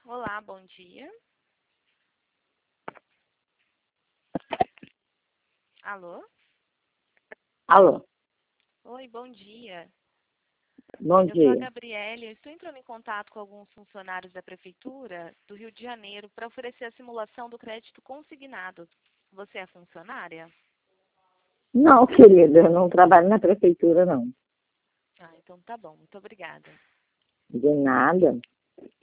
Olá, bom dia. Alô? Alô, Oi, bom dia. bom Eu sou a dia. Gabriele, eu estou entrando em contato com alguns funcionários da Prefeitura do Rio de Janeiro para oferecer a simulação do crédito consignado. Você é funcionária? Não, querida, eu não trabalho na prefeitura, não. Ah, então tá bom, muito obrigada. De nada.